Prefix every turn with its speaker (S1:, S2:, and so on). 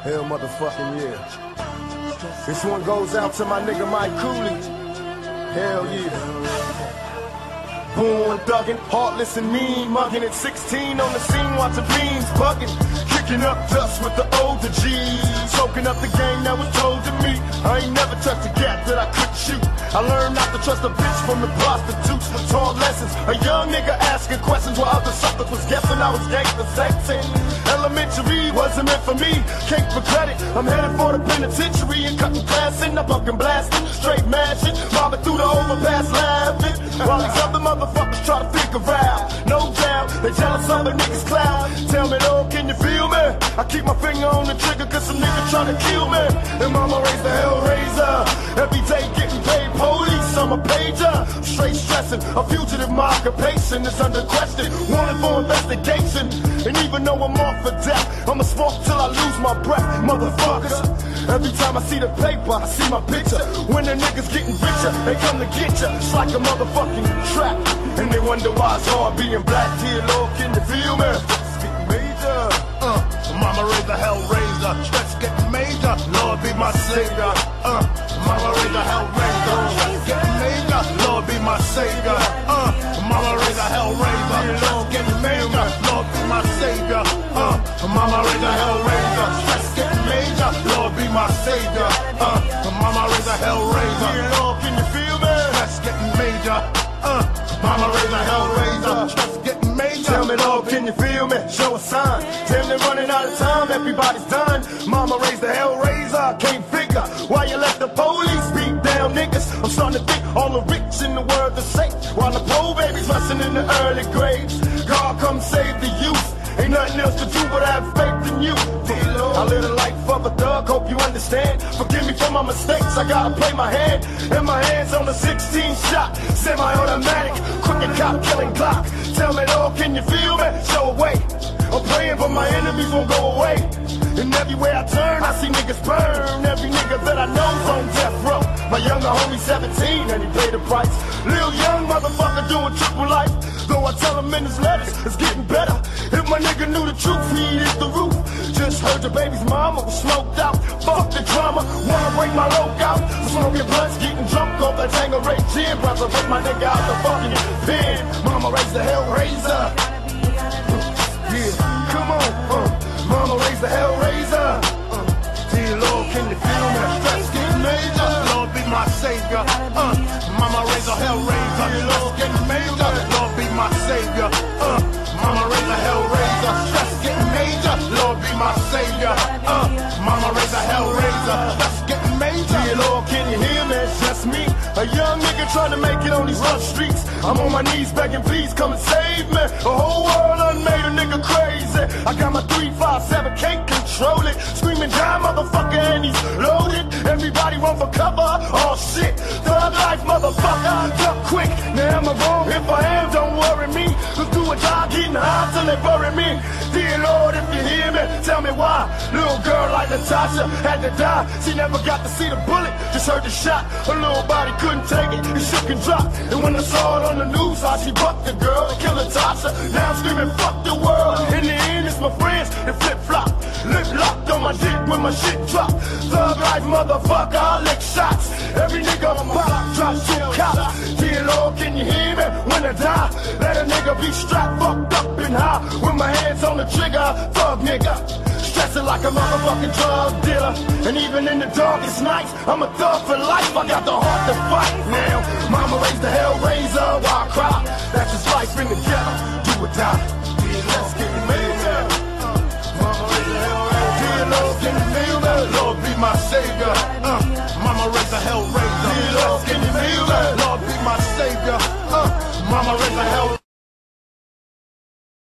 S1: Hell motherfucking yeah. This one goes out to my nigga Mike Cooley. Hell yeah. Born thuggin', heartless and mean, muggin' at 16 on the scene, watching beans buggin', kicking up dust with the older G's, soaking up the game that was told to me. I ain't never touched a gap that I couldn't shoot. I learned not to trust a bitch from the prostitutes with taught lessons. A young nigga asking questions while other suckers was guessing I was gangster sexing. Elementary wasn't meant for me, can't regret it. I'm headed for the penitentiary and cutting glass in the bumpkin blasting, straight mashing, mobbing through the overpass laughing, while these other motherfuckers try to figure out. No doubt, they jealous of a nigga's clout. Tell me though, can you feel me? I keep my finger on the trigger cause some nigga trying to kill me. And mama raised the hellraiser, every day getting paid police, I'm a pager. Straight stressing, a fugitive, my occupation is under question, wanted for investigation. And even though I'm off for death, I'ma smoke till I lose my breath, motherfuckers. Every time I see the paper, I see my picture. When the niggas getting richer, they come to get ya. It's like a motherfucking trap. And they wonder why it's hard being black. Dear Lord, can you feel me? It's getting major. Mama raised the hellraiser. Stress getting major. Lord be my savior. Mama raised the hellraiser. Stress getting major. Lord be my savior. Mama raised the hellraiser. Stress getting major. Lord be my savior. Mama raised the hellraiser. Stress getting major. Lord be my savior. Mama raised the hellraiser. Dear Lord, can you feel me? Stress getting major. Mama raised a hellraiser, stress getting major. Tell me Lord, can you feel me? Show a sign. Damn, they're running out of time, everybody's done. Mama raised the hellraiser, can't figure why you let the police beat down niggas. I'm starting to think all the rich in the world are safe, while the poor babies rusting in the early grades. God come save the youth. Ain't nothing else to do but have faith in you. I live the life of a thug, hope you understand. Forgive me for my mistakes, I gotta play my hand. And my hands on the 16 shot, semi-automatic, crooked cop killing Glock. Tell me though, can you feel me? Show a way. I'm praying but my enemies won't go away. And everywhere I turn, I see niggas burn. Every nigga that I know's on death row. My younger homie 17 and he paid the price. Lil young motherfucker doing triple life. Though I tell him in his letters, it's getting better. If my nigga knew the truth, he'd hit the roof. Just heard the baby's mama was smoked out. Fuck the drama, wanna break my loc out. Smoking blunts, getting drunk off that Tangeray gin. Brother, break my nigga out the fucking pen. Mama raised the hellraiser. Yeah, come on, Mama raised the hellraiser. Dear Lord, can you feel me? Stress getting major. Lord be my savior. Mama raised a hellraiser. Dear Lord, getting major. Lord be my savior. Mama raised a hellraiser. Stress getting major. Lord be my savior. Mama raised a hellraiser. Stress getting major. Dear Lord, can you hear me? It's just me, a young nigga trying to make it on these rough streets. I'm on my knees begging, please come and save me. The whole world done made a nigga crazy. I got my 357, can't control it. Screaming die, motherfucker, and he's loaded. Everybody run for cover. Oh shit, thug life, motherfucker. Duck quick. Now am I wrong? If I am, don't worry me. Cause do a job getting high till they bury me. Dear Lord, if you hear me, tell me why. Little girl like Natasha had to die. She never got to see the bullet, just heard the shot. Her little body couldn't take it, it shook and dropped. And when I saw it on the news, how she bucked the girl and killed Natasha. Now I'm screaming, fuck the world. In the end, it's my friends that flip-flop. Lip locked on my dick when my shit drop. Thug life, motherfucker, I lick shots. Every nigga on my block try to shoot cops. Dear Lord, can you hear me? When I die, let a nigga be strapped, fucked up and high. With my hands on the trigger, thug nigga. Stressing like a motherfucking drug dealer. And even in the darkest nights, I'm a thug for life. I got the heart to fight now. Mama raised the hellraiser while I cry. That's just life in the ghetto, do or die. Let's get major. Mama raised the hellraiser. Dear Lord, can you feel me? Lord be my savior. Mama raised the hellraiser. Dear Lord, can you feel me? Lord be my savior. Mama raised the hellraiser.